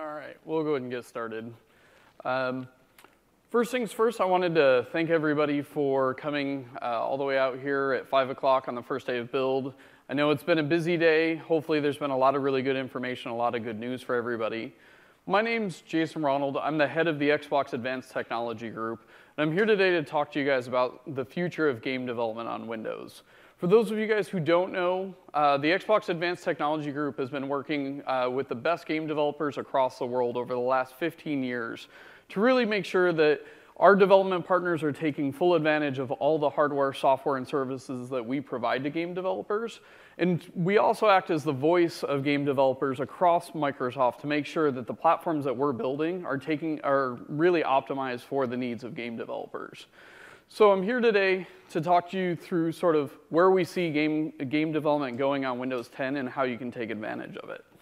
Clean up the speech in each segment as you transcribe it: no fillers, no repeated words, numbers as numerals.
All right, we'll go ahead and get started. First things first, I wanted to thank everybody for coming all the way out here at 5 o'clock on the first day of build. I know it's been a busy day. Hopefully there's been a lot of really good information, a lot of good news for everybody. My name's Jason Ronald. I'm the head of the Xbox Advanced Technology Group, and I'm here today to talk to you guys about the future of game development on Windows. For those of you guys who don't know, the Xbox Advanced Technology Group has been working with the best game developers across the world over the last 15 years to really make sure that our development partners are taking full advantage of all the hardware, software, and services that we provide to game developers. And we also act as the voice of game developers across Microsoft to make sure that the platforms that we're building are really optimized for the needs of game developers. So I'm here today to talk to you through sort of where we see game development going on Windows 10 and how you can take advantage of it.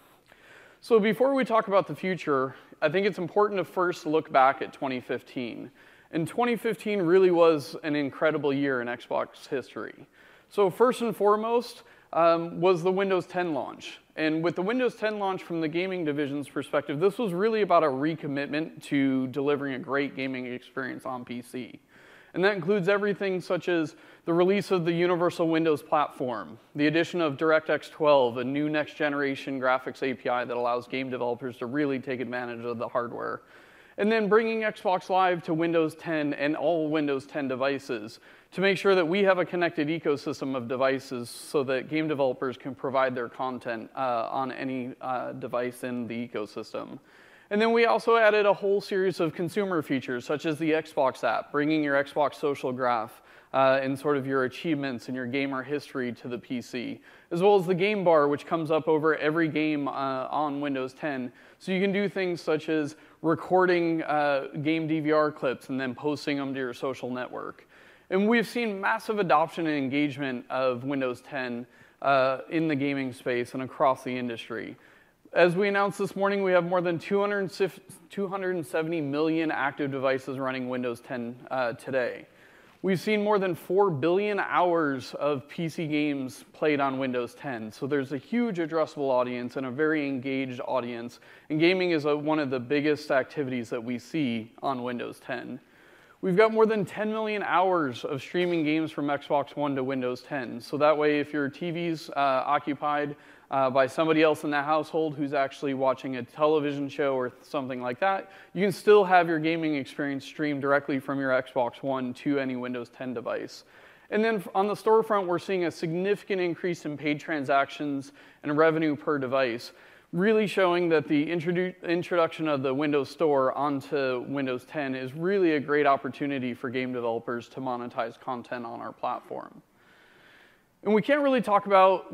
So before we talk about the future, I think it's important to first look back at 2015. And 2015 really was an incredible year in Xbox history. So first and foremost was the Windows 10 launch. And with the Windows 10 launch from the gaming division's perspective, this was really about a recommitment to delivering a great gaming experience on PC. And that includes everything such as the release of the Universal Windows platform, the addition of DirectX 12, a new next-generation graphics API that allows game developers to really take advantage of the hardware, and then bringing Xbox Live to Windows 10 and all Windows 10 devices to make sure that we have a connected ecosystem of devices so that game developers can provide their content on any device in the ecosystem. And then we also added a whole series of consumer features, such as the Xbox app, bringing your Xbox social graph and sort of your achievements and your gamer history to the PC, as well as the game bar, which comes up over every game on Windows 10. So you can do things such as recording game DVR clips and then posting them to your social network. And we've seen massive adoption and engagement of Windows 10 in the gaming space and across the industry. As we announced this morning, we have more than 270 million active devices running Windows 10 today. We've seen more than 4 billion hours of PC games played on Windows 10. So there's a huge addressable audience and a very engaged audience. And gaming is one of the biggest activities that we see on Windows 10. We've got more than 10 million hours of streaming games from Xbox One to Windows 10. So that way, if your TV's occupied by somebody else in the household who's actually watching a television show or something like that, you can still have your gaming experience streamed directly from your Xbox One to any Windows 10 device. And then on the storefront, we're seeing a significant increase in paid transactions and revenue per device, really showing that the introduction of the Windows Store onto Windows 10 is really a great opportunity for game developers to monetize content on our platform. And we can't really talk about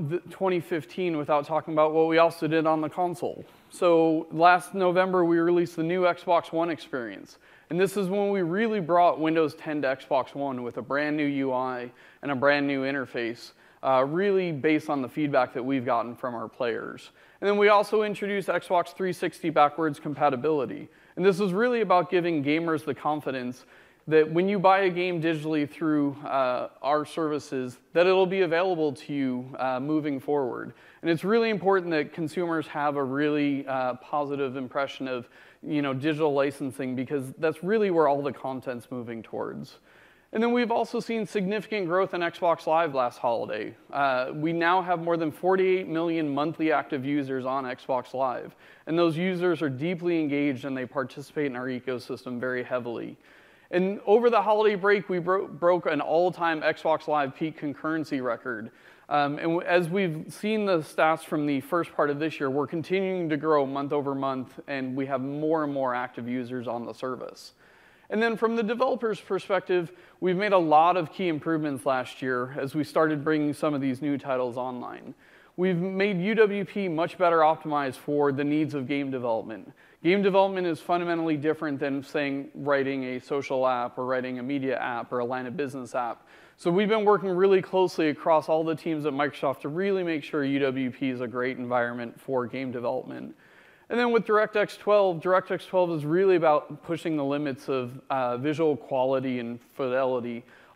2015 without talking about what we also did on the console. So last November, we released the new Xbox One experience. And this is when we really brought Windows 10 to Xbox One with a brand new UI and a brand new interface, really based on the feedback that we've gotten from our players. And then we also introduced Xbox 360 backwards compatibility. And this is really about giving gamers the confidence that when you buy a game digitally through our services, that it'll be available to you moving forward. And it's really important that consumers have a really positive impression of digital licensing, because that's really where all the content's moving towards. And then we've also seen significant growth in Xbox Live last holiday. We now have more than 48 million monthly active users on Xbox Live. And those users are deeply engaged and they participate in our ecosystem very heavily. And over the holiday break, we broke an all-time Xbox Live peak concurrency record. And as we've seen the stats from the first part of this year, we're continuing to grow month over month, and we have more and more active users on the service. And then from the developer's perspective, we've made a lot of key improvements last year as we started bringing some of these new titles online. We've made UWP much better optimized for the needs of game development. Game development is fundamentally different than, saying, writing a social app or writing a media app or a line of business app. So we've been working really closely across all the teams at Microsoft to really make sure UWP is a great environment for game development. And then with DirectX 12 is really about pushing the limits of visual quality and fidelity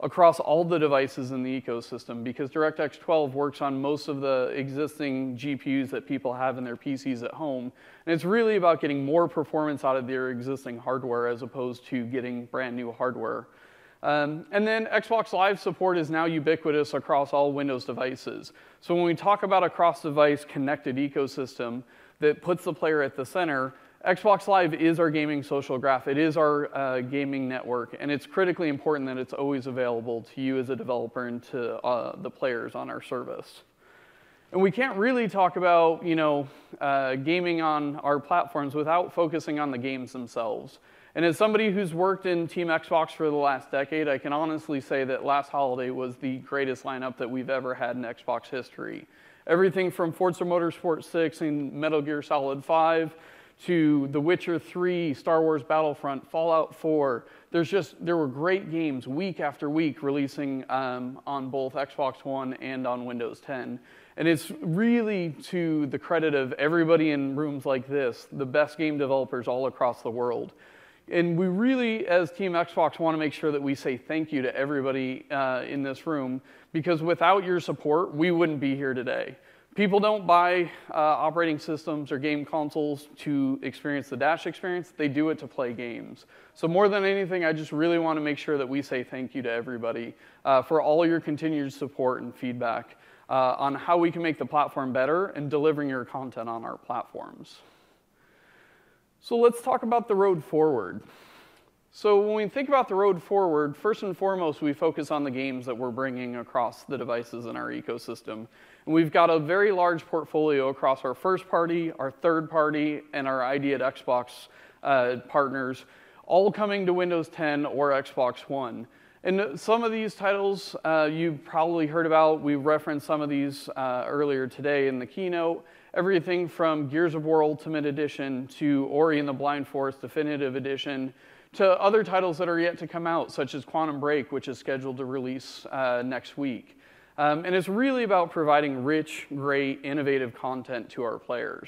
across all the devices in the ecosystem, because DirectX 12 works on most of the existing GPUs that people have in their PCs at home. And it's really about getting more performance out of their existing hardware as opposed to getting brand new hardware. And then Xbox Live support is now ubiquitous across all Windows devices. So when we talk about a cross-device connected ecosystem that puts the player at the center, Xbox Live is our gaming social graph. It is our gaming network, and it's critically important that it's always available to you as a developer and to the players on our service. And we can't really talk about, gaming on our platforms without focusing on the games themselves. And as somebody who's worked in Team Xbox for the last decade, I can honestly say that last holiday was the greatest lineup that we've ever had in Xbox history. Everything from Forza Motorsport 6 and Metal Gear Solid 5 to The Witcher 3, Star Wars Battlefront, Fallout 4. There were great games week after week releasing on both Xbox One and on Windows 10. And it's really to the credit of everybody in rooms like this, the best game developers all across the world. And we really, as Team Xbox, want to make sure that we say thank you to everybody in this room, because without your support, we wouldn't be here today. People don't buy operating systems or game consoles to experience the Dash experience. They do it to play games. So more than anything, I just really want to make sure that we say thank you to everybody for all your continued support and feedback on how we can make the platform better and delivering your content on our platforms. So let's talk about the road forward. So when we think about the road forward, first and foremost, we focus on the games that we're bringing across the devices in our ecosystem. And we've got a very large portfolio across our first party, our third party, and our ID at Xbox partners, all coming to Windows 10 or Xbox One. And some of these titles you've probably heard about. We referenced some of these earlier today in the keynote. Everything from Gears of War Ultimate Edition to Ori and the Blind Forest Definitive Edition to other titles that are yet to come out, such as Quantum Break, which is scheduled to release next week. And it's really about providing rich, great, innovative content to our players.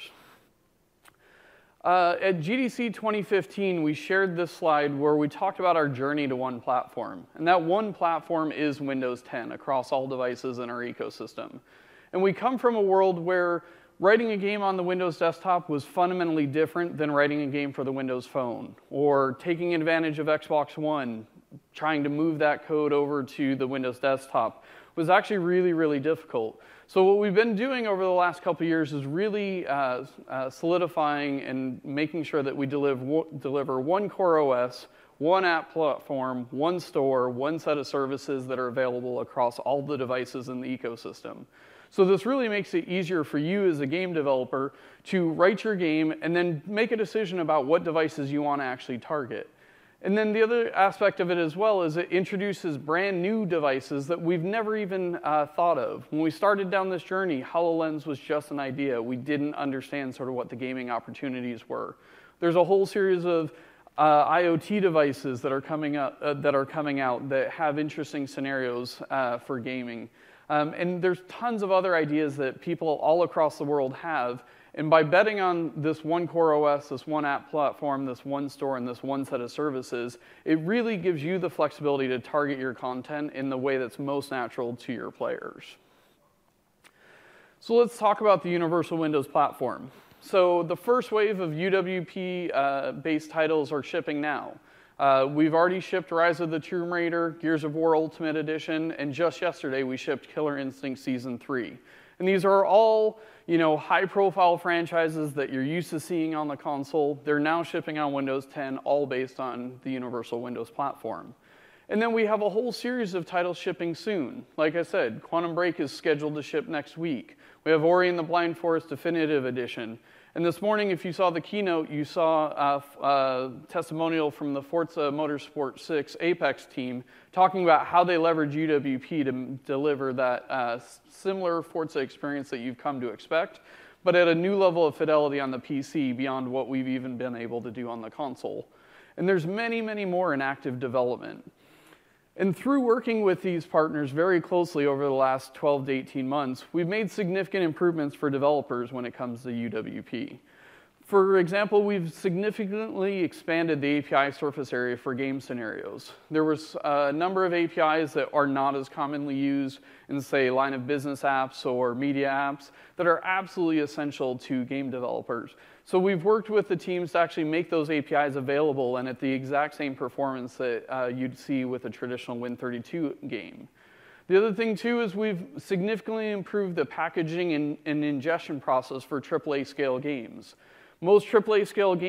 At GDC 2015, we shared this slide where we talked about our journey to one platform. And that one platform is Windows 10 across all devices in our ecosystem. And we come from a world where writing a game on the Windows desktop was fundamentally different than writing a game for the Windows Phone, or taking advantage of Xbox One, trying to move that code over to the Windows desktop was actually really, really difficult. So what we've been doing over the last couple of years is really solidifying and making sure that we deliver one core OS, one app platform, one store, one set of services that are available across all the devices in the ecosystem. So this really makes it easier for you as a game developer to write your game and then make a decision about what devices you want to actually target. And then the other aspect of it as well is it introduces brand new devices that we've never even thought of. When we started down this journey, HoloLens was just an idea. We didn't understand sort of what the gaming opportunities were. There's a whole series of IoT devices that are coming out that have interesting scenarios for gaming. And there's tons of other ideas that people all across the world have. And by betting on this one core OS, this one app platform, this one store, and this one set of services, it really gives you the flexibility to target your content in the way that's most natural to your players. So let's talk about the Universal Windows Platform. So the first wave of UWP-based titles are shipping now. We've already shipped Rise of the Tomb Raider, Gears of War Ultimate Edition, and just yesterday we shipped Killer Instinct Season 3. And these are all, high-profile franchises that you're used to seeing on the console. They're now shipping on Windows 10, all based on the Universal Windows Platform. And then we have a whole series of titles shipping soon. Like I said, Quantum Break is scheduled to ship next week. We have Ori and the Blind Forest Definitive Edition. And this morning, if you saw the keynote, you saw a testimonial from the Forza Motorsport 6 Apex team talking about how they leverage UWP to deliver that similar Forza experience that you've come to expect, but at a new level of fidelity on the PC beyond what we've even been able to do on the console. And there's many, many more in active development. And through working with these partners very closely over the last 12 to 18 months, we've made significant improvements for developers when it comes to UWP. For example, we've significantly expanded the API surface area for game scenarios. There was a number of APIs that are not as commonly used in, say, line of business apps or media apps that are absolutely essential to game developers. So we've worked with the teams to actually make those APIs available and at the exact same performance that you'd see with a traditional Win32 game. The other thing, too, is we've significantly improved the packaging and ingestion process for AAA scale games. Most AAA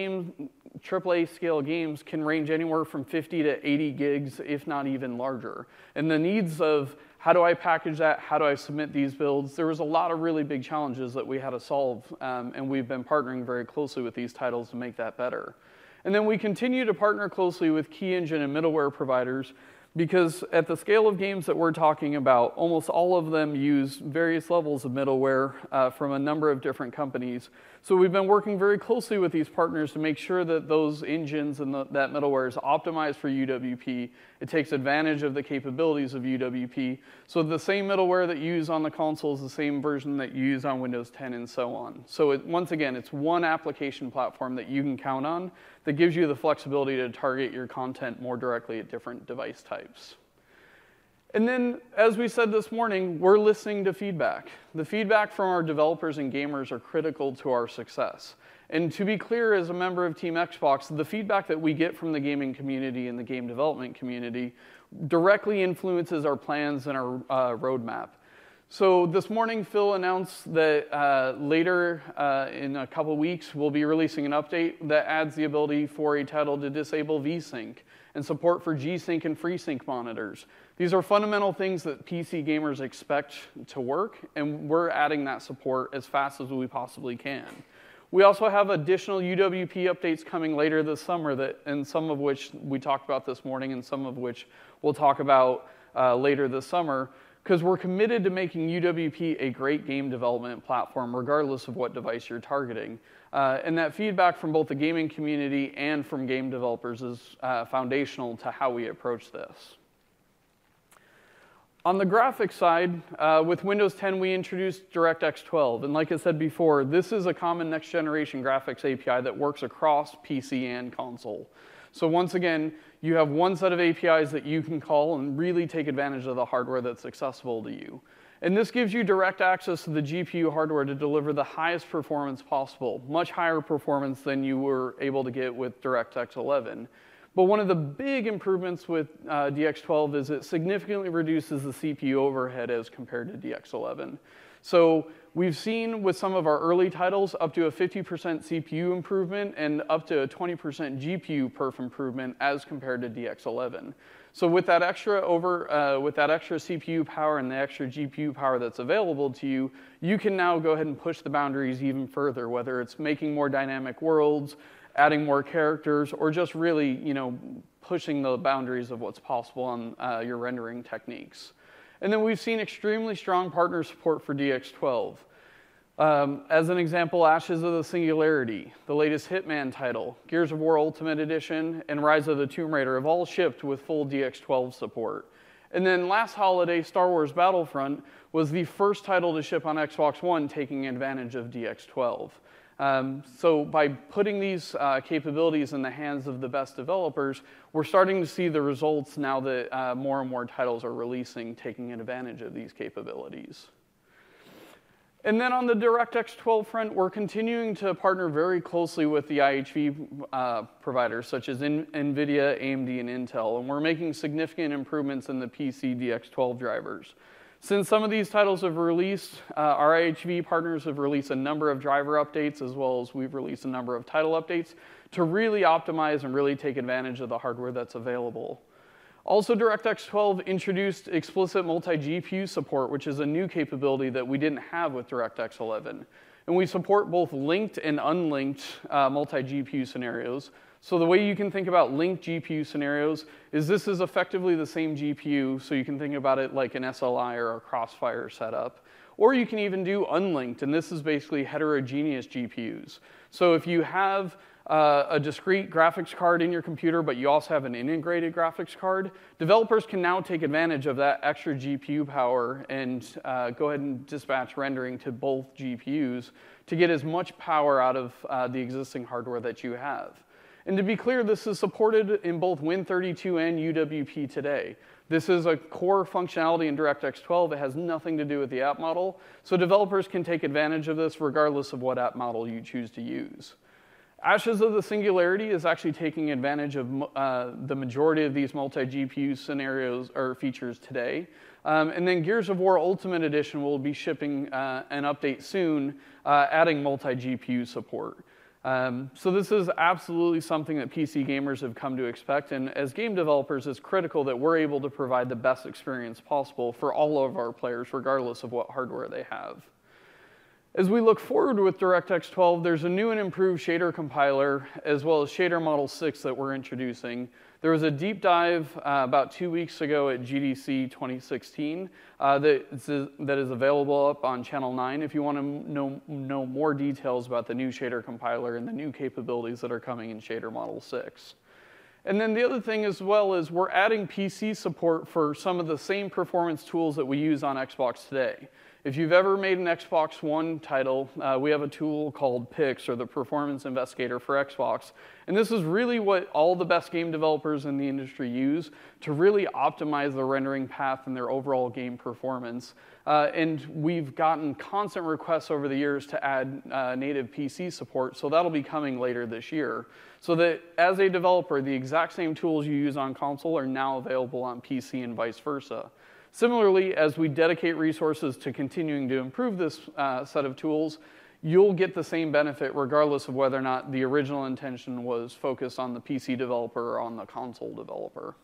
scale games can range anywhere from 50 to 80 gigs, if not even larger. And the needs of how do I package that, how do I submit these builds, there was a lot of really big challenges that we had to solve, and we've been partnering very closely with these titles to make that better. And then we continue to partner closely with key engine and middleware providers, because at the scale of games that we're talking about, almost all of them use various levels of middleware from a number of different companies. So we've been working very closely with these partners to make sure that those engines and that middleware is optimized for UWP. It takes advantage of the capabilities of UWP. So the same middleware that you use on the console is the same version that you use on Windows 10 and so on. So once again, it's one application platform that you can count on that gives you the flexibility to target your content more directly at different device types. And then, as we said this morning, we're listening to feedback. The feedback from our developers and gamers are critical to our success. And to be clear, as a member of Team Xbox, the feedback that we get from the gaming community and the game development community directly influences our plans and our roadmap. So this morning, Phil announced that later in a couple weeks, we'll be releasing an update that adds the ability for a title to disable VSync and support for G-Sync and FreeSync monitors. These are fundamental things that PC gamers expect to work, and we're adding that support as fast as we possibly can. We also have additional UWP updates coming later this summer, and some of which we talked about this morning, and some of which we'll talk about later this summer, because we're committed to making UWP a great game development platform, regardless of what device you're targeting. And that feedback from both the gaming community and from game developers is foundational to how we approach this. On the graphics side, with Windows 10, we introduced DirectX 12. And like I said before, this is a common next-generation graphics API that works across PC and console. So once again, you have one set of APIs that you can call and really take advantage of the hardware that's accessible to you. And this gives you direct access to the GPU hardware to deliver the highest performance possible, much higher performance than you were able to get with DirectX 11. But one of the big improvements with DX12 is it significantly reduces the CPU overhead as compared to DX11. So we've seen with some of our early titles up to a 50% CPU improvement and up to a 20% GPU perf improvement as compared to DX11. So with that extra CPU power and the extra GPU power that's available to you, you can now go ahead and push the boundaries even further, whether it's making more dynamic worlds, adding more characters, or just really, pushing the boundaries of what's possible on your rendering techniques. And then we've seen extremely strong partner support for DX12. As an example, Ashes of the Singularity, the latest Hitman title, Gears of War Ultimate Edition, and Rise of the Tomb Raider have all shipped with full DX12 support. And then last holiday, Star Wars Battlefront was the first title to ship on Xbox One taking advantage of DX12. So by putting these capabilities in the hands of the best developers, we're starting to see the results now that more and more titles are releasing, taking advantage of these capabilities. And then on the DirectX 12 front, we're continuing to partner very closely with the IHV providers, such as NVIDIA, AMD, and Intel, and we're making significant improvements in the PC DX12 drivers. Since some of these titles have released, our IHV partners have released a number of driver updates, as well as we've released a number of title updates to really optimize and really take advantage of the hardware that's available. Also, DirectX 12 introduced explicit multi-GPU support, which is a new capability that we didn't have with DirectX 11. And we support both linked and unlinked multi-GPU scenarios. So the way you can think about linked GPU scenarios is this is effectively the same GPU, so you can think about it like an SLI or a Crossfire setup. Or you can even do unlinked, and this is basically heterogeneous GPUs. So if you have a discrete graphics card in your computer, but you also have an integrated graphics card, developers can now take advantage of that extra GPU power and go ahead and dispatch rendering to both GPUs to get as much power out of the existing hardware that you have. And to be clear, this is supported in both Win32 and UWP today. This is a core functionality in DirectX 12. It has nothing to do with the app model, so developers can take advantage of this regardless of what app model you choose to use. Ashes of the Singularity is actually taking advantage of the majority of these multi-GPU scenarios or features today. And then Gears of War Ultimate Edition will be shipping an update soon, adding multi-GPU support. So this is absolutely something that PC gamers have come to expect, and as game developers, it's critical that we're able to provide the best experience possible for all of our players, regardless of what hardware they have. As we look forward with DirectX 12, there's a new and improved shader compiler, as well as Shader Model 6 that we're introducing. There was a deep dive about 2 weeks ago at GDC 2016 that is available up on Channel 9 if you want to know more details about the new shader compiler and the new capabilities that are coming in Shader Model 6. And then the other thing as well is we're adding PC support for some of the same performance tools that we use on Xbox today. If you've ever made an Xbox One title, we have a tool called PIX, or the Performance Investigator for Xbox. And this is really what all the best game developers in the industry use to really optimize the rendering path and their overall game performance. And we've gotten constant requests over the years to add native PC support, so that'll be coming later this year. So that as a developer, the exact same tools you use on console are now available on PC and vice versa. Similarly, as we dedicate resources to continuing to improve this set of tools, you'll get the same benefit regardless of whether or not the original intention was focused on the PC developer or on the console developer.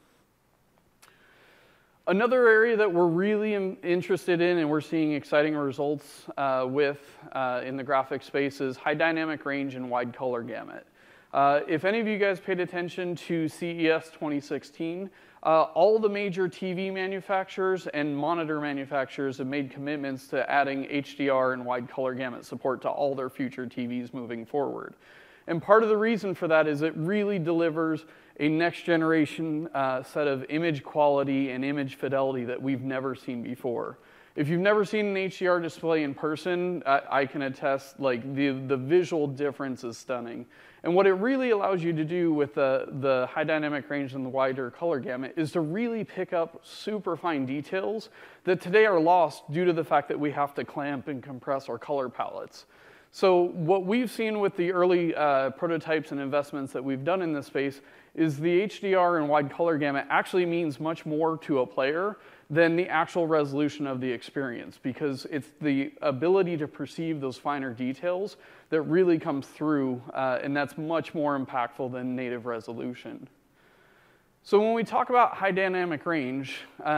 Another area that we're really interested in and we're seeing exciting results with in the graphics space is high dynamic range and wide color gamut. If any of you guys paid attention to CES 2016, all the major TV manufacturers and monitor manufacturers have made commitments to adding HDR and wide color gamut support to all their future TVs moving forward. And part of the reason for that is it really delivers a next generation set of image quality and image fidelity that we've never seen before. If you've never seen an HDR display in person, I can attest, like, the visual difference is stunning. And what it really allows you to do with the high dynamic range and the wider color gamut is to really pick up super fine details that today are lost due to the fact that we have to clamp and compress our color palettes. So what we've seen with the early prototypes and investments that we've done in this space is the HDR and wide color gamut actually means much more to a player than the actual resolution of the experience, because it's the ability to perceive those finer details that really comes through, and that's much more impactful than native resolution. So when we talk about high dynamic range,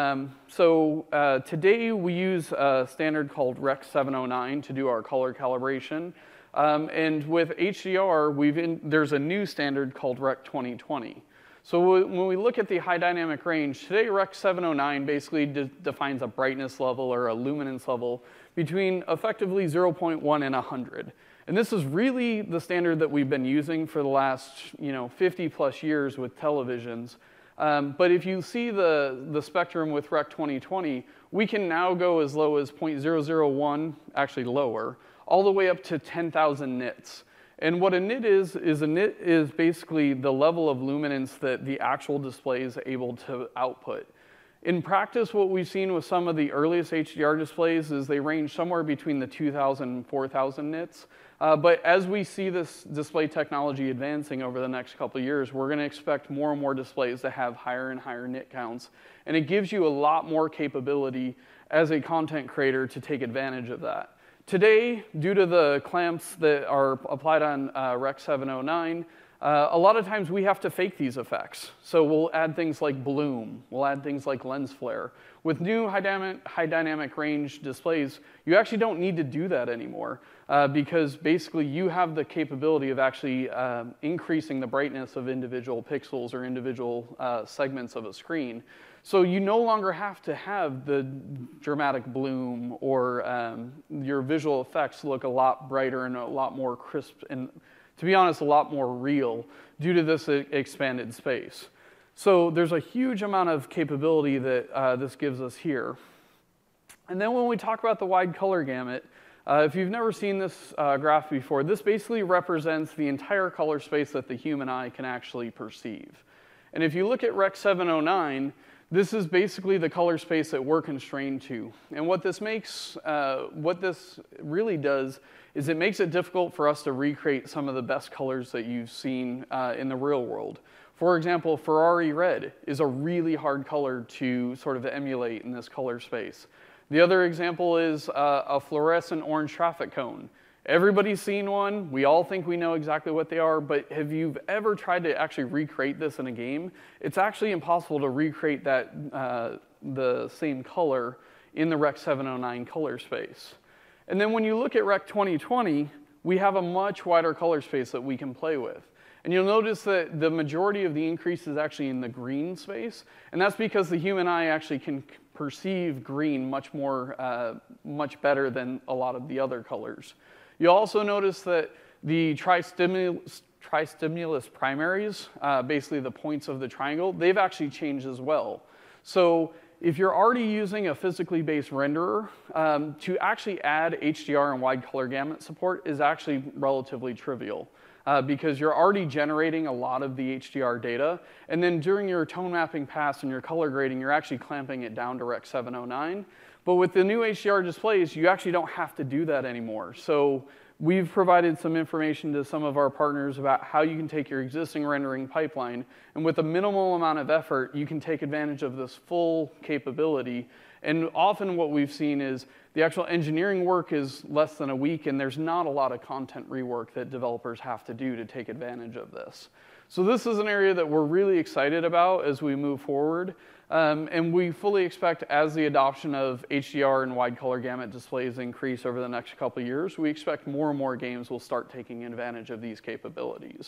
today we use a standard called Rec 709 to do our color calibration. And with HDR, there's a new standard called Rec 2020. So when we look at the high dynamic range, today Rec 709 basically defines a brightness level or a luminance level between effectively 0.1 and 100. And this is really the standard that we've been using for the last 50 plus years with televisions. But if you see the spectrum with Rec 2020, we can now go as low as 0.001, actually lower, all the way up to 10,000 nits. And what a nit is a nit is basically the level of luminance that the actual display is able to output. In practice, what we've seen with some of the earliest HDR displays is they range somewhere between the 2,000 and 4,000 nits. But as we see this display technology advancing over the next couple of years, we're going to expect more and more displays to have higher and higher nit counts. And it gives you a lot more capability as a content creator to take advantage of that. Today, due to the clamps that are applied on Rec 709, a lot of times we have to fake these effects. So we'll add things like bloom, we'll add things like lens flare. With new high dynamic range displays, you actually don't need to do that anymore because basically you have the capability of actually increasing the brightness of individual pixels or individual segments of a screen. So you no longer have to have the dramatic bloom or your visual effects look a lot brighter and a lot more crisp and to be honest, a lot more real due to this expanded space. So there's a huge amount of capability that this gives us here. And then when we talk about the wide color gamut, if you've never seen this graph before, this basically represents the entire color space that the human eye can actually perceive. And if you look at Rec. 709, this is basically the color space that we're constrained to. And what this really does is it makes it difficult for us to recreate some of the best colors that you've seen in the real world. For example, Ferrari red is a really hard color to sort of emulate in this color space. The other example is a fluorescent orange traffic cone. Everybody's seen one. We all think we know exactly what they are, but have you ever tried to actually recreate this in a game? It's actually impossible to recreate that the same color in the Rec. 709 color space. And then when you look at Rec. 2020, we have a much wider color space that we can play with. And you'll notice that the majority of the increase is actually in the green space, and that's because the human eye actually can perceive green much better than a lot of the other colors. You'll also notice that the tristimulus primaries, basically the points of the triangle, they've actually changed as well. So if you're already using a physically based renderer, to actually add HDR and wide color gamut support is actually relatively trivial. Because you're already generating a lot of the HDR data, and then during your tone mapping pass and your color grading, you're actually clamping it down to Rec. 709. But with the new HDR displays, you actually don't have to do that anymore. So we've provided some information to some of our partners about how you can take your existing rendering pipeline, and with a minimal amount of effort, you can take advantage of this full capability. And often what we've seen is the actual engineering work is less than a week, and there's not a lot of content rework that developers have to do to take advantage of this. So this is an area that we're really excited about as we move forward. And we fully expect, as the adoption of HDR and wide color gamut displays increase over the next couple of years, we expect more and more games will start taking advantage of these capabilities.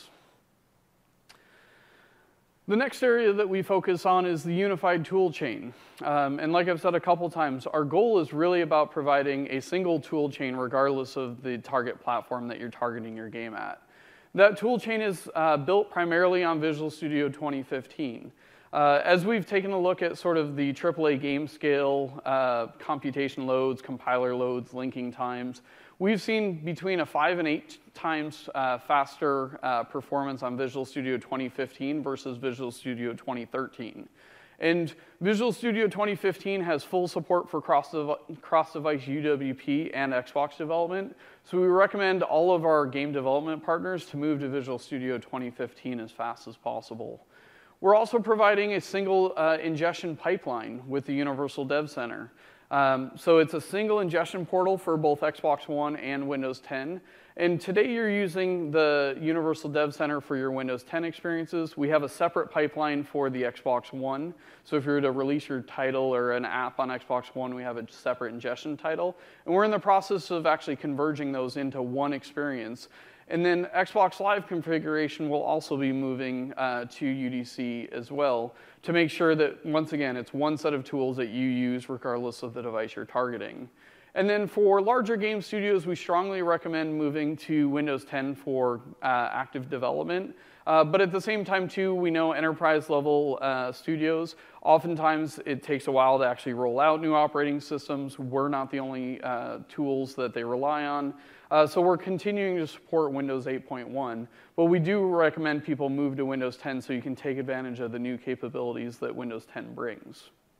The next area that we focus on is the unified tool chain. And like I've said a couple times, our goal is really about providing a single tool chain regardless of the target platform that you're targeting your game at. That tool chain is built primarily on Visual Studio 2015. As we've taken a look at sort of the AAA game scale, computation loads, compiler loads, linking times, we've seen between a 5 and 8 times faster performance on Visual Studio 2015 versus Visual Studio 2013. And Visual Studio 2015 has full support for cross-device UWP and Xbox development, so we recommend all of our game development partners to move to Visual Studio 2015 as fast as possible. We're also providing a single ingestion pipeline with the Universal Dev Center. So it's a single ingestion portal for both Xbox One and Windows 10. And today you're using the Universal Dev Center for your Windows 10 experiences. We have a separate pipeline for the Xbox One. So if you were to release your title or an app on Xbox One, we have a separate ingestion title. And we're in the process of actually converging those into one experience. And then Xbox Live configuration will also be moving to UDC as well to make sure that, once again, it's one set of tools that you use regardless of the device you're targeting. And then for larger game studios, we strongly recommend moving to Windows 10 for active development. But at the same time, too, we know enterprise-level studios, oftentimes it takes a while to actually roll out new operating systems. We're not the only tools that they rely on. So we're continuing to support Windows 8.1, but we do recommend people move to Windows 10 so you can take advantage of the new capabilities that Windows 10 brings.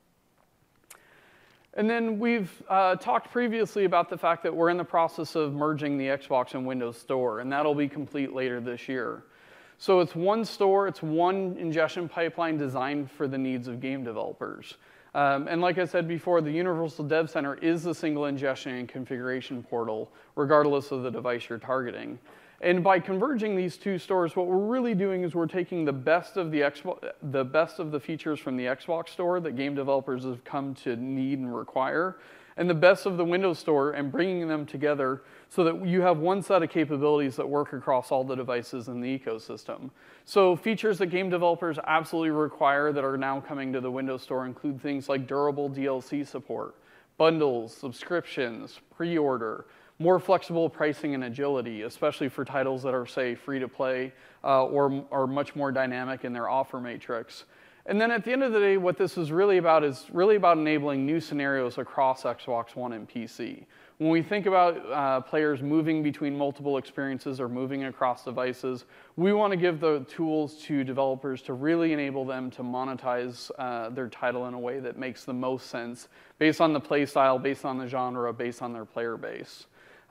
And then we've talked previously about the fact that we're in the process of merging the Xbox and Windows Store, and that'll be complete later this year. So it's one store, it's one ingestion pipeline designed for the needs of game developers. And like I said before, the Universal Dev Center is the single ingestion and configuration portal, regardless of the device you're targeting. And by converging these two stores, what we're really doing is we're taking the best of the features from the Xbox Store that game developers have come to need and require, and the best of the Windows Store, and bringing them together so that you have one set of capabilities that work across all the devices in the ecosystem. So features that game developers absolutely require that are now coming to the Windows Store include things like durable DLC support, bundles, subscriptions, pre-order, more flexible pricing and agility, especially for titles that are, say, free to play or are much more dynamic in their offer matrix. And then at the end of the day, what this is really about enabling new scenarios across Xbox One and PC. When we think about players moving between multiple experiences or moving across devices, we want to give the tools to developers to really enable them to monetize their title in a way that makes the most sense based on the play style, based on the genre, based on their player base.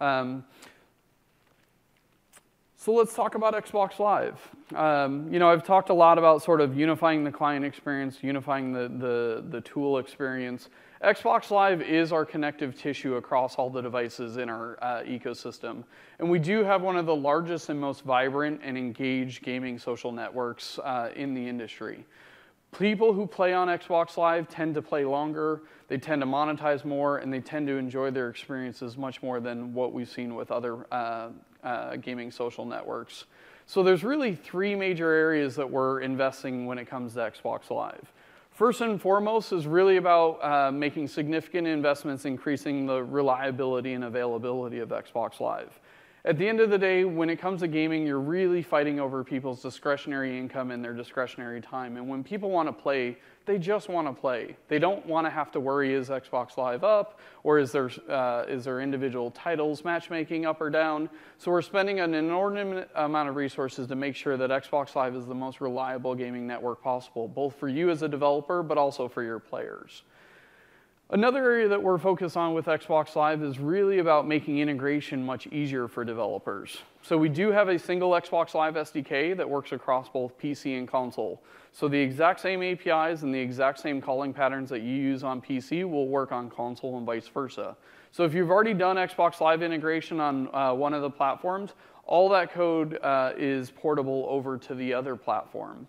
So let's talk about Xbox Live. I've talked a lot about sort of unifying the client experience, unifying the tool experience. Xbox Live is our connective tissue across all the devices in our ecosystem. And we do have one of the largest and most vibrant and engaged gaming social networks in the industry. People who play on Xbox Live tend to play longer, they tend to monetize more, and they tend to enjoy their experiences much more than what we've seen with other gaming social networks. So there's really three major areas that we're investing when it comes to Xbox Live. First and foremost is really about making significant investments increasing the reliability and availability of Xbox Live. At the end of the day, when it comes to gaming, you're really fighting over people's discretionary income and their discretionary time. And when people want to play, they just want to play. They don't want to have to worry, is Xbox Live up, or is there individual titles matchmaking up or down? So we're spending an inordinate amount of resources to make sure that Xbox Live is the most reliable gaming network possible, both for you as a developer, but also for your players. Another area that we're focused on with Xbox Live is really about making integration much easier for developers. So we do have a single Xbox Live SDK that works across both PC and console. So the exact same APIs and the exact same calling patterns that you use on PC will work on console and vice versa. So if you've already done Xbox Live integration on one of the platforms, all that code is portable over to the other platform.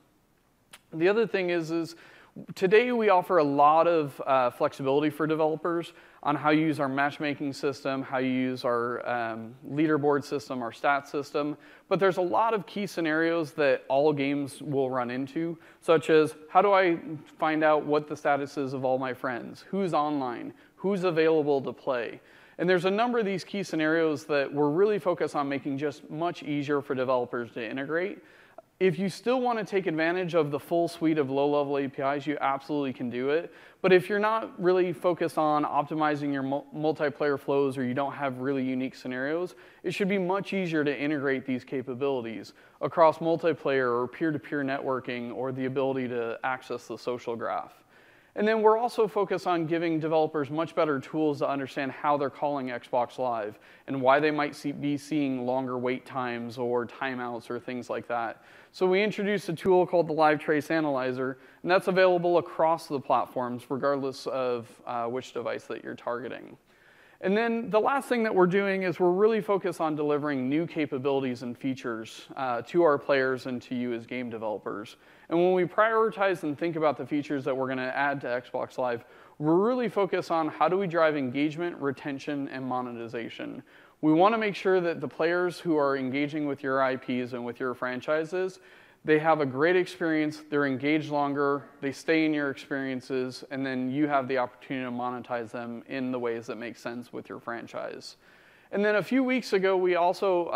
The other thing is today we offer a lot of flexibility for developers on how you use our matchmaking system, how you use our leaderboard system, our stat system, but there's a lot of key scenarios that all games will run into, such as how do I find out what the status is of all my friends, who's online, who's available to play. And there's a number of these key scenarios that we're really focused on making just much easier for developers to integrate. If you still want to take advantage of the full suite of low-level APIs, you absolutely can do it. But if you're not really focused on optimizing your multiplayer flows or you don't have really unique scenarios, it should be much easier to integrate these capabilities across multiplayer or peer-to-peer networking or the ability to access the social graph. And then we're also focused on giving developers much better tools to understand how they're calling Xbox Live and why they might be seeing longer wait times or timeouts or things like that. So we introduced a tool called the Live Trace Analyzer, and that's available across the platforms regardless of which device that you're targeting. And then the last thing that we're doing is we're really focused on delivering new capabilities and features to our players and to you as game developers. And when we prioritize and think about the features that we're going to add to Xbox Live, we're really focused on how do we drive engagement, retention, and monetization. We want to make sure that the players who are engaging with your IPs and with your franchises, they have a great experience, they're engaged longer, they stay in your experiences, and then you have the opportunity to monetize them in the ways that make sense with your franchise. And then a few weeks ago, we also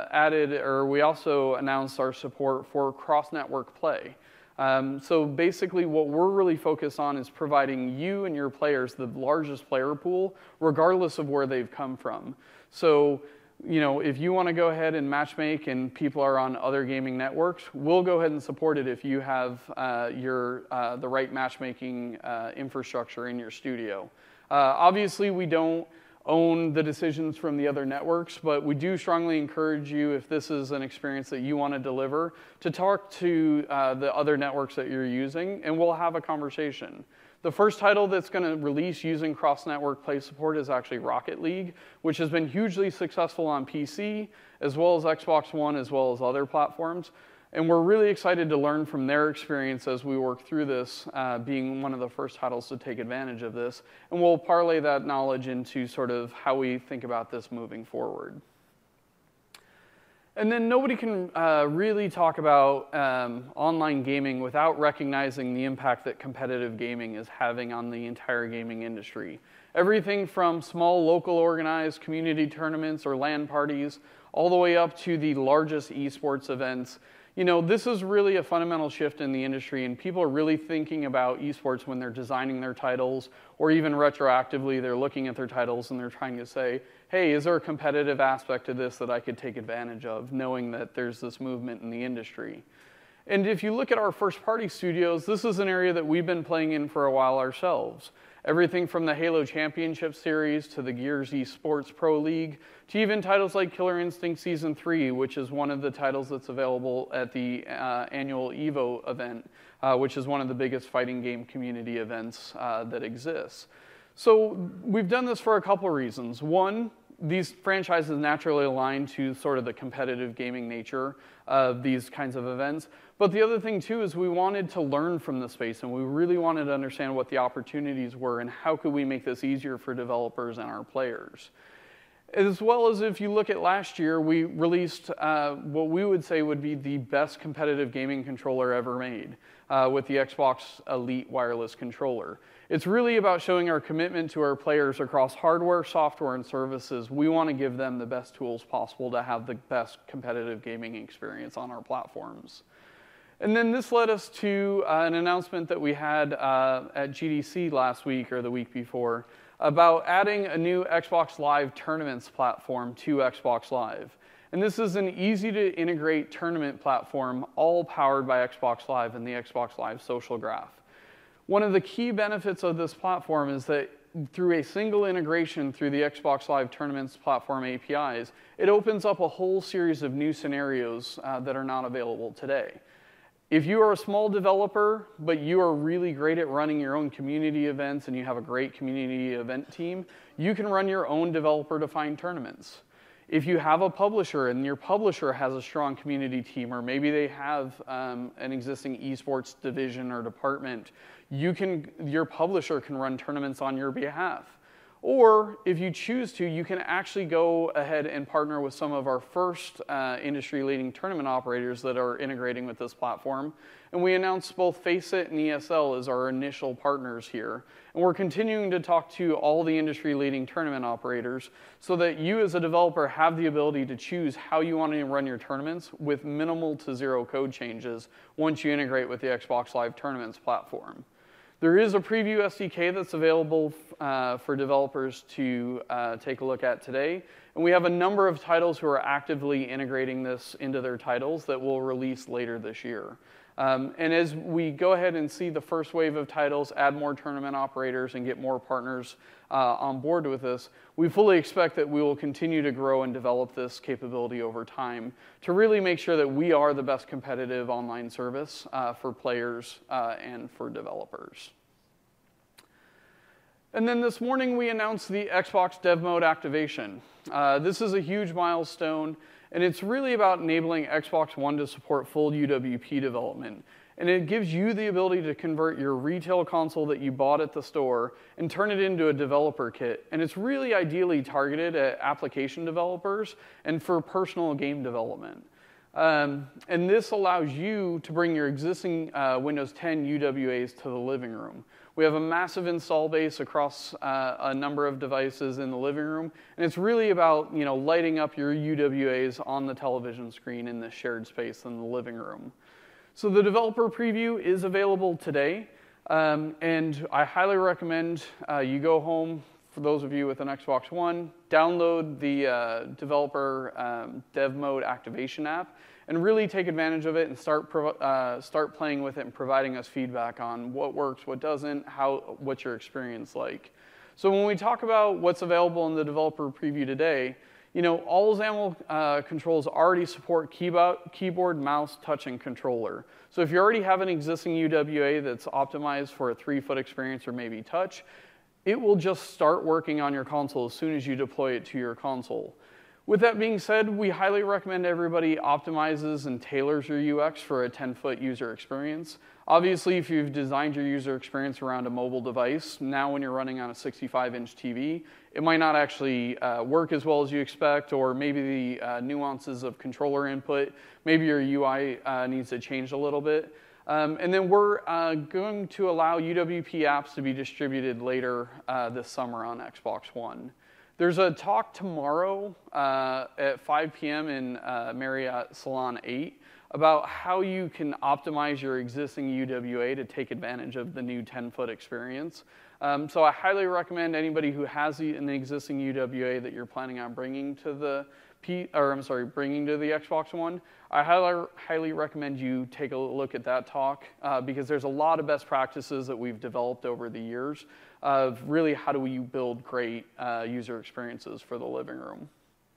announced our support for cross-network play. So basically what we're really focused on is providing you and your players the largest player pool, regardless of where they've come from. So, if you want to go ahead and matchmake and people are on other gaming networks, we'll go ahead and support it if you have the right matchmaking infrastructure in your studio. Obviously, we don't own the decisions from the other networks, but we do strongly encourage you, if this is an experience that you want to deliver, to talk to the other networks that you're using, and we'll have a conversation. The first title that's going to release using cross-network play support is actually Rocket League, which has been hugely successful on PC, as well as Xbox One, as well as other platforms. And we're really excited to learn from their experience as we work through this, being one of the first titles to take advantage of this. And we'll parlay that knowledge into sort of how we think about this moving forward. And then nobody can really talk about online gaming without recognizing the impact that competitive gaming is having on the entire gaming industry. Everything from small local organized community tournaments or LAN parties, all the way up to the largest esports events. This is really a fundamental shift in the industry, and people are really thinking about esports when they're designing their titles, or even retroactively, they're looking at their titles and they're trying to say, hey, is there a competitive aspect to this that I could take advantage of, knowing that there's this movement in the industry? And if you look at our first-party studios, this is an area that we've been playing in for a while ourselves. Everything from the Halo Championship Series to the Gears Esports Pro League to even titles like Killer Instinct Season 3, which is one of the titles that's available at the annual EVO event, which is one of the biggest fighting game community events that exists. So we've done this for a couple of reasons. One, these franchises naturally align to sort of the competitive gaming nature of these kinds of events. But the other thing too is we wanted to learn from the space, and we really wanted to understand what the opportunities were and how could we make this easier for developers and our players. As well as if you look at last year, we released what we would say would be the best competitive gaming controller ever made with the Xbox Elite Wireless Controller. It's really about showing our commitment to our players across hardware, software, and services. We want to give them the best tools possible to have the best competitive gaming experience on our platforms. And then this led us to an announcement that we had at GDC last week or the week before about adding a new Xbox Live Tournaments platform to Xbox Live. And this is an easy-to-integrate tournament platform, all powered by Xbox Live and the Xbox Live Social Graph. One of the key benefits of this platform is that through a single integration through the Xbox Live Tournaments platform APIs, it opens up a whole series of new scenarios that are not available today. If you are a small developer, but you are really great at running your own community events and you have a great community event team, you can run your own developer-defined tournaments. If you have a publisher and your publisher has a strong community team, or maybe they have an existing esports division or department, your publisher can run tournaments on your behalf. Or if you choose to, you can actually go ahead and partner with some of our first industry-leading tournament operators that are integrating with this platform. And we announced both Faceit and ESL as our initial partners here. And we're continuing to talk to all the industry-leading tournament operators so that you as a developer have the ability to choose how you want to run your tournaments with minimal to zero code changes once you integrate with the Xbox Live Tournaments platform. There is a preview SDK that's available for developers to take a look at today. And we have a number of titles who are actively integrating this into their titles that will release later this year. And as we go ahead and see the first wave of titles, add more tournament operators, and get more partners on board with this, we fully expect that we will continue to grow and develop this capability over time to really make sure that we are the best competitive online service for players and for developers. And then this morning we announced the Xbox Dev Mode activation. This is a huge milestone, and it's really about enabling Xbox One to support full UWP development. And it gives you the ability to convert your retail console that you bought at the store and turn it into a developer kit. And it's really ideally targeted at application developers and for personal game development. And this allows you to bring your existing Windows 10 UWAs to the living room. We have a massive install base across a number of devices in the living room, and it's really about lighting up your UWAs on the television screen in this shared space in the living room. So the developer preview is available today, and I highly recommend you go home, for those of you with an Xbox One, download the developer Dev Mode activation app, and really take advantage of it and start playing with it and providing us feedback on what works, what doesn't, what's your experience like. So when we talk about what's available in the developer preview today, all XAML controls already support keyboard, mouse, touch, and controller. So if you already have an existing UWA that's optimized for a 3-foot experience or maybe touch, it will just start working on your console as soon as you deploy it to your console. With that being said, we highly recommend everybody optimizes and tailors your UX for a 10-foot user experience. Obviously, if you've designed your user experience around a mobile device, now when you're running on a 65-inch TV, it might not actually work as well as you expect, or maybe the nuances of controller input, maybe your UI needs to change a little bit. And then we're going to allow UWP apps to be distributed later this summer on Xbox One. There's a talk tomorrow at 5 p.m. in Marriott Salon 8 about how you can optimize your existing UWA to take advantage of the new 10-foot experience. So I highly recommend anybody who has an existing UWA that you're planning on bringing to the bringing to the Xbox One. I highly recommend you take a look at that talk because there's a lot of best practices that we've developed over the years of really how do we build great user experiences for the living room.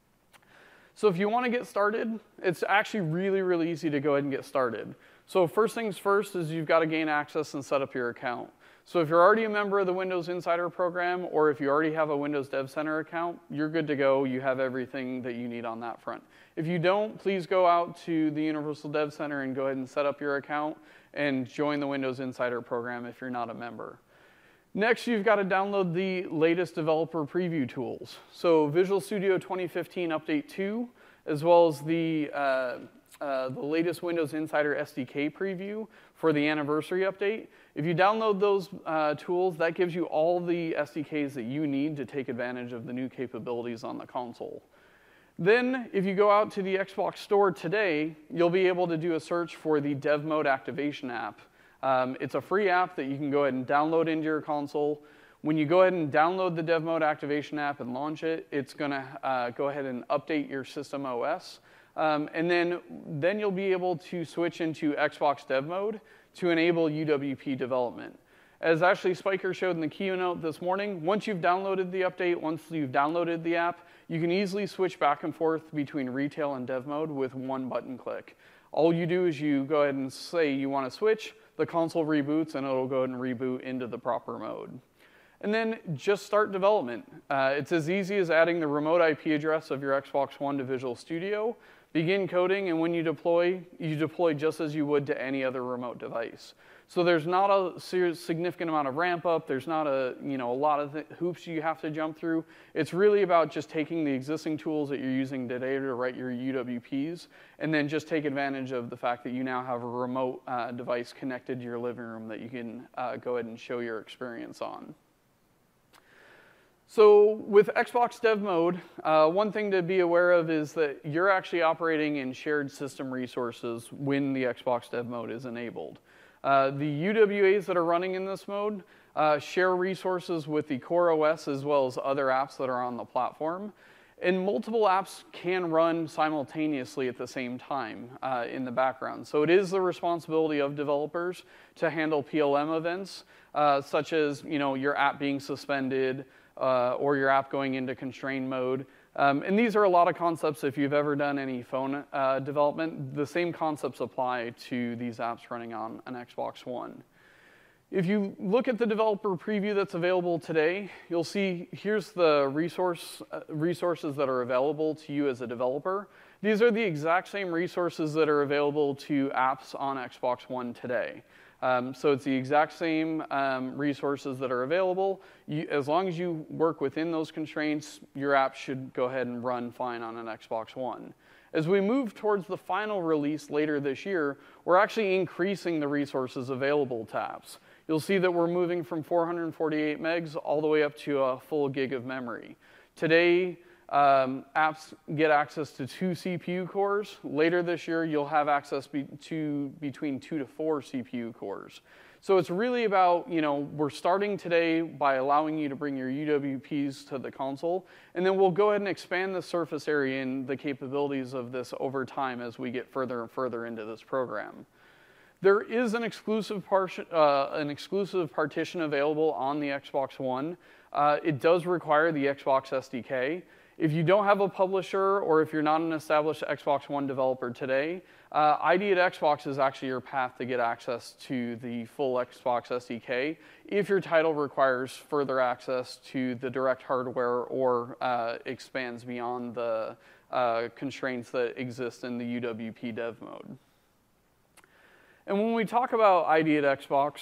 So if you want to get started, it's actually really, really easy to go ahead and get started. So first things first is you've got to gain access and set up your account. So if you're already a member of the Windows Insider program, or if you already have a Windows Dev Center account, you're good to go. You have everything that you need on that front. If you don't, please go out to the Universal Dev Center and go ahead and set up your account and join the Windows Insider program if you're not a member. Next, you've got to download the latest developer preview tools. So Visual Studio 2015 Update 2, as well as the latest Windows Insider SDK preview for the anniversary update. If you download those tools, that gives you all the SDKs that you need to take advantage of the new capabilities on the console. Then, if you go out to the Xbox Store today, you'll be able to do a search for the Dev Mode Activation app. It's a free app that you can go ahead and download into your console. When you go ahead and download the Dev Mode Activation app and launch it, it's going to go ahead and update your system OS. And then you'll be able to switch into Xbox Dev Mode to enable UWP development. As Ashley Spiker showed in the keynote this morning, once you've downloaded the update, once you've downloaded the app, you can easily switch back and forth between retail and dev mode with one button click. All you do is you go ahead and say you want to switch, the console reboots, and it'll go ahead and reboot into the proper mode. And then just start development. It's as easy as adding the remote IP address of your Xbox One to Visual Studio, begin coding, and when you deploy just as you would to any other remote device. So there's not a significant amount of ramp up. There's not a lot of hoops you have to jump through. It's really about just taking the existing tools that you're using today to write your UWPs, and then just take advantage of the fact that you now have a remote device connected to your living room that you can go ahead and show your experience on. So with Xbox Dev Mode, one thing to be aware of is that you're actually operating in shared system resources when the Xbox Dev Mode is enabled. The UWAs that are running in this mode share resources with the core OS as well as other apps that are on the platform. And multiple apps can run simultaneously at the same time in the background. So it is the responsibility of developers to handle PLM events, such as your app being suspended, or your app going into constrained mode. And these are a lot of concepts. If you've ever done any phone development, the same concepts apply to these apps running on an Xbox One. If you look at the developer preview that's available today, you'll see here's the resources that are available to you as a developer. These are the exact same resources that are available to apps on Xbox One today. So it's the exact same resources that are available. As long as you work within those constraints, your app should go ahead and run fine on an Xbox One. As we move towards the final release later this year, we're actually increasing the resources available to apps. You'll see that we're moving from 448 megs all the way up to a full gig of memory. Today, apps get access to 2 CPU cores. Later this year, you'll have access to between 2 to 4 CPU cores. So it's really about, we're starting today by allowing you to bring your UWPs to the console, and then we'll go ahead and expand the surface area and the capabilities of this over time as we get further and further into this program. There is an exclusive partition available on the Xbox One. It does require the Xbox SDK. If you don't have a publisher or if you're not an established Xbox One developer today, ID at Xbox is actually your path to get access to the full Xbox SDK if your title requires further access to the direct hardware or expands beyond the constraints that exist in the UWP dev mode. And when we talk about ID at Xbox,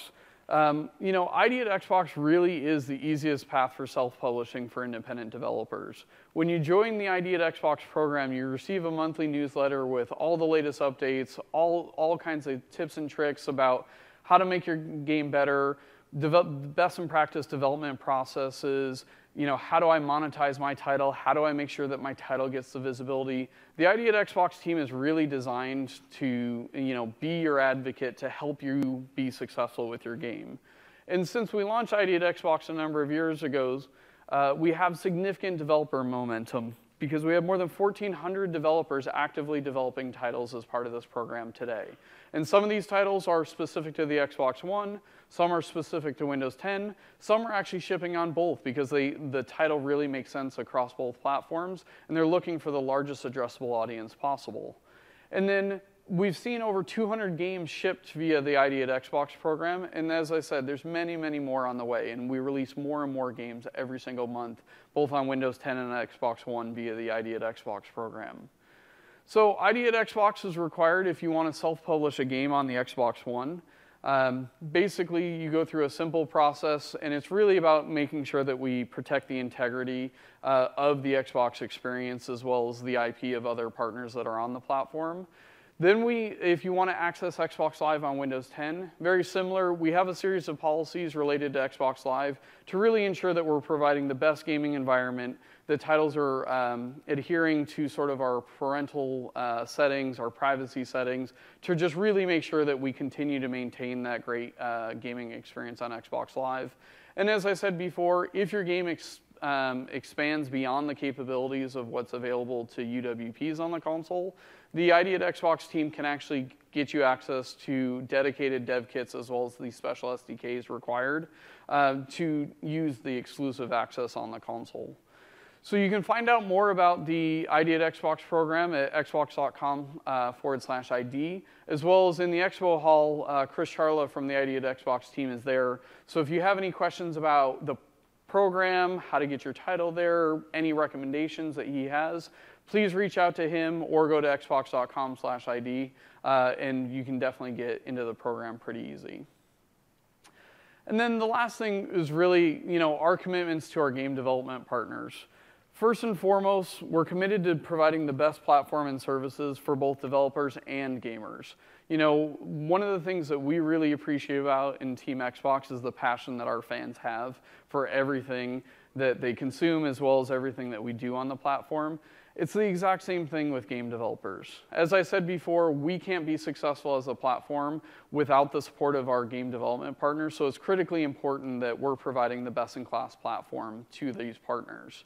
ID at Xbox really is the easiest path for self-publishing for independent developers. When you join the ID at Xbox program, you receive a monthly newsletter with all the latest updates, all kinds of tips and tricks about how to make your game better, best in practice development processes, how do I monetize my title? How do I make sure that my title gets the visibility? The ID at Xbox team is really designed to, be your advocate to help you be successful with your game. And since we launched ID at Xbox a number of years ago, we have significant developer momentum because we have more than 1,400 developers actively developing titles as part of this program today. And some of these titles are specific to the Xbox One, some are specific to Windows 10, some are actually shipping on both because the title really makes sense across both platforms, and they're looking for the largest addressable audience possible. And then we've seen over 200 games shipped via the ID at Xbox program, and as I said, there's many, many more on the way, and we release more and more games every single month, both on Windows 10 and Xbox One via the ID at Xbox program. So ID at Xbox is required if you want to self-publish a game on the Xbox One. Basically, you go through a simple process, and it's really about making sure that we protect the integrity of the Xbox experience as well as the IP of other partners that are on the platform. Then if you want to access Xbox Live on Windows 10, very similar, we have a series of policies related to Xbox Live to really ensure that we're providing the best gaming environment. The titles are adhering to sort of our parental settings, our privacy settings, to just really make sure that we continue to maintain that great gaming experience on Xbox Live. And as I said before, if your game expands beyond the capabilities of what's available to UWPs on the console, the ID at Xbox team can actually get you access to dedicated dev kits as well as the special SDKs required to use the exclusive access on the console. So you can find out more about the ID at Xbox program at xbox.com/ID, as well as in the Expo Hall, Chris Charla from the ID at Xbox team is there. So if you have any questions about the program, how to get your title there, any recommendations that he has, please reach out to him or go to xbox.com/ID, and you can definitely get into the program pretty easy. And then the last thing is really, our commitments to our game development partners. First and foremost, we're committed to providing the best platform and services for both developers and gamers. One of the things that we really appreciate about in Team Xbox is the passion that our fans have for everything that they consume as well as everything that we do on the platform. It's the exact same thing with game developers. As I said before, we can't be successful as a platform without the support of our game development partners, so it's critically important that we're providing the best-in-class platform to these partners.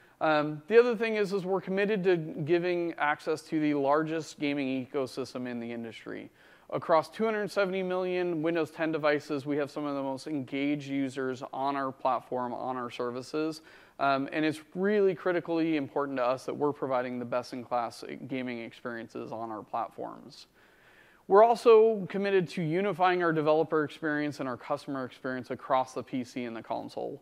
The other thing is we're committed to giving access to the largest gaming ecosystem in the industry. Across 270 million Windows 10 devices, we have some of the most engaged users on our platform, on our services, and it's really critically important to us that we're providing the best-in-class gaming experiences on our platforms. We're also committed to unifying our developer experience and our customer experience across the PC and the console.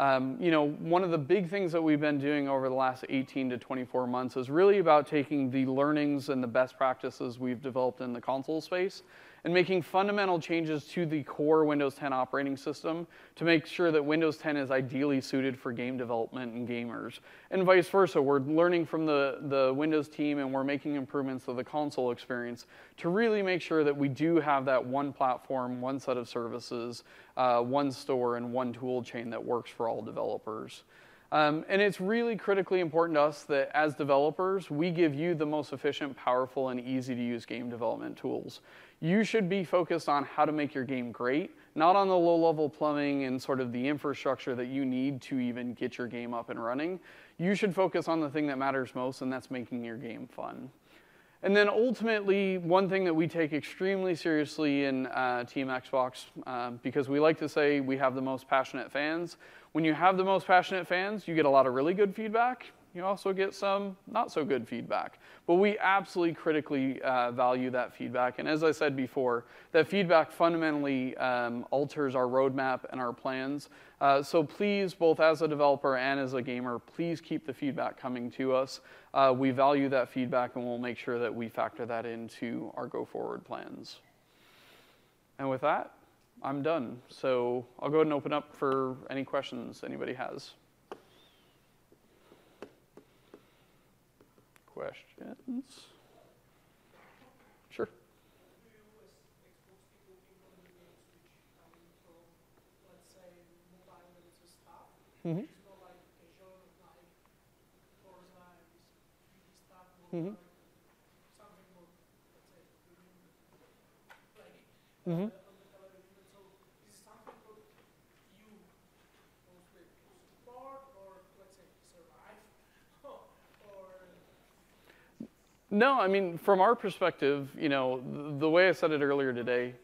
One of the big things that we've been doing over the last 18 to 24 months is really about taking the learnings and the best practices we've developed in the console space and making fundamental changes to the core Windows 10 operating system to make sure that Windows 10 is ideally suited for game development and gamers. And vice versa, we're learning from the Windows team and we're making improvements to the console experience to really make sure that we do have that one platform, one set of services, one store, and one tool chain that works for all developers. And it's really critically important to us that as developers, we give you the most efficient, powerful, and easy to use game development tools. You should be focused on how to make your game great, not on the low-level plumbing and sort of the infrastructure that you need to even get your game up and running. You should focus on the thing that matters most, and that's making your game fun. And then ultimately, one thing that we take extremely seriously in Team Xbox, because we like to say we have the most passionate fans. When you have the most passionate fans, you get a lot of really good feedback. You also get some not so good feedback. But we absolutely critically value that feedback. And as I said before, that feedback fundamentally alters our roadmap and our plans. So please, both as a developer and as a gamer, please keep the feedback coming to us. We value that feedback, and we'll make sure that we factor that into our go-forward plans. And with that, I'm done. So I'll go ahead and open up for any questions anybody has. Questions? Sure. Mm-hmm. Mm-hmm. Mm-hmm. No, I mean, from our perspective, the way I said it earlier today.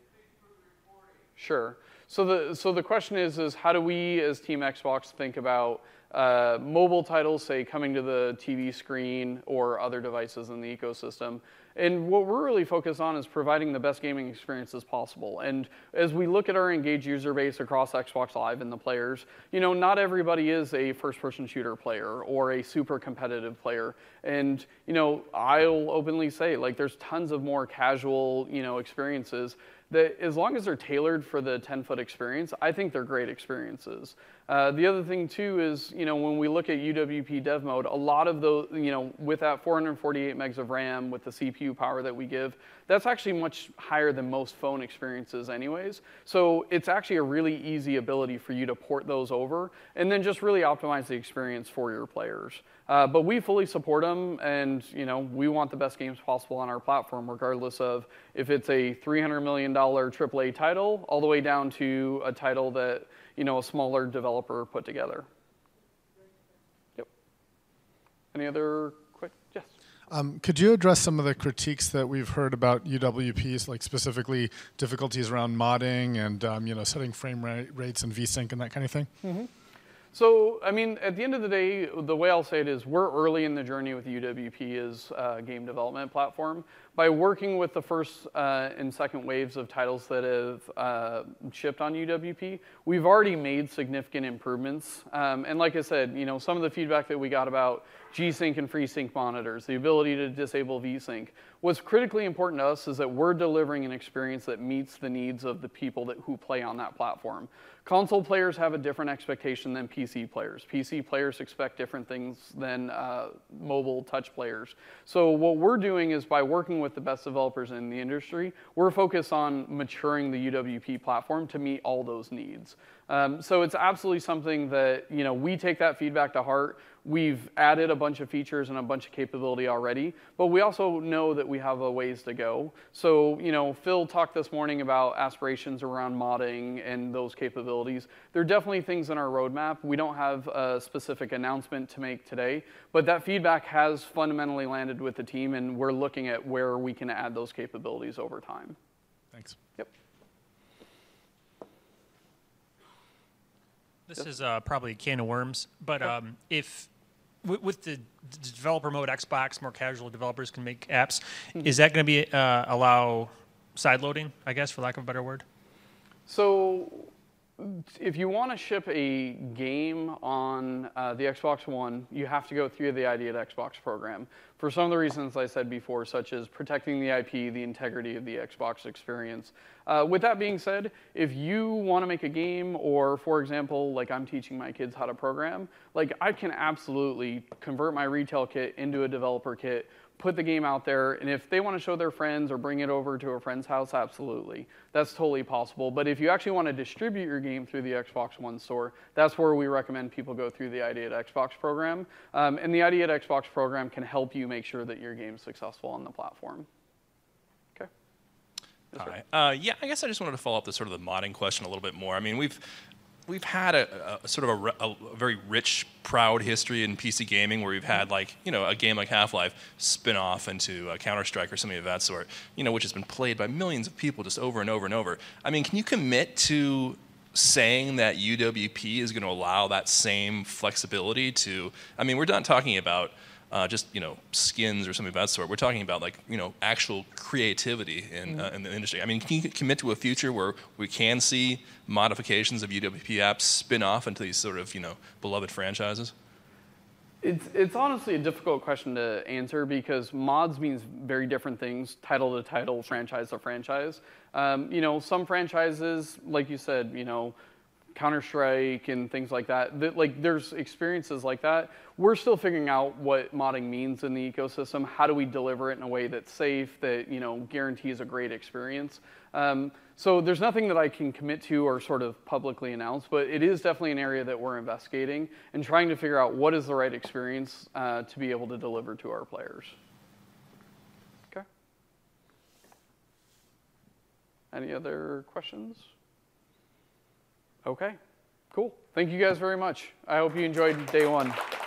Sure. So the question is how do we as Team Xbox think about mobile titles, say, coming to the TV screen or other devices in the ecosystem? And what we're really focused on is providing the best gaming experiences possible. And as we look at our engaged user base across Xbox Live and the players, not everybody is a first-person shooter player or a super competitive player. And, I'll openly say, there's tons of more casual, experiences that as long as they're tailored for the 10-foot experience, I think they're great experiences. The other thing, too, is, when we look at UWP Dev Mode, a lot of those, with that 448 megs of RAM, with the CPU power that we give, that's actually much higher than most phone experiences anyways. So it's actually a really easy ability for you to port those over and then just really optimize the experience for your players. But we fully support them, and we want the best games possible on our platform, regardless of if it's a $300 million AAA title, all the way down to a title that a smaller developer put together. Yep. Any other quick? Yes. Could you address some of the critiques that we've heard about UWPs, like specifically difficulties around modding and setting frame rates and VSync and that kind of thing? Mm-hmm. So, I mean, at the end of the day, the way I'll say it is we're early in the journey with UWP as a game development platform. By working with the first and second waves of titles that have shipped on UWP, we've already made significant improvements. And like I said, some of the feedback that we got about G-Sync and FreeSync monitors, the ability to disable VSync, what's critically important to us is that we're delivering an experience that meets the needs of the people who play on that platform. Console players have a different expectation than PC players. PC players expect different things than mobile touch players. So what we're doing is by working with the best developers in the industry, we're focused on maturing the UWP platform to meet all those needs. So it's absolutely something that we take that feedback to heart. We've added a bunch of features and a bunch of capability already, but we also know that we have a ways to go. So, Phil talked this morning about aspirations around modding and those capabilities. There are definitely things in our roadmap. We don't have a specific announcement to make today, but that feedback has fundamentally landed with the team, and we're looking at where we can add those capabilities over time. Thanks. Yep. This is probably a can of worms, but if with the developer mode Xbox, more casual developers can make apps, is that going to be allow side loading, I guess, for lack of a better word? So if you want to ship a game on the Xbox One, you have to go through the ID at Xbox program for some of the reasons I said before, such as protecting the IP, the integrity of the Xbox experience. With that being said, if you want to make a game, or for example, like I'm teaching my kids how to program, I can absolutely convert my retail kit into a developer kit, put the game out there, and if they want to show their friends or bring it over to a friend's house, absolutely. That's totally possible. But if you actually want to distribute your game through the Xbox One store, that's where we recommend people go through the ID at Xbox program. And the ID at Xbox program can help you make sure that your game's successful on the platform. Okay. Hi. Yeah, I guess I just wanted to follow up the sort of the modding question a little bit more. I mean, we've had a sort of a very rich, proud history in PC gaming where we've had a game like Half-Life spin off into Counter-Strike or something of that sort, which has been played by millions of people just over and over and over. I mean, can you commit to saying that UWP is going to allow that same flexibility to, I mean, we're not talking about just skins or something of that sort. We're talking about actual creativity in the industry. I mean, can you commit to a future where we can see modifications of UWP apps spin off into these sort of beloved franchises? It's honestly a difficult question to answer because mods means very different things, title to title, franchise to franchise. Some franchises, like you said, Counter-Strike and things like that, like there's experiences like that. We're still figuring out what modding means in the ecosystem. How do we deliver it in a way that's safe, that guarantees a great experience? So there's nothing that I can commit to or sort of publicly announce, but it is definitely an area that we're investigating and trying to figure out what is the right experience to be able to deliver to our players. Okay. Any other questions? Okay, cool. Thank you guys very much. I hope you enjoyed day one.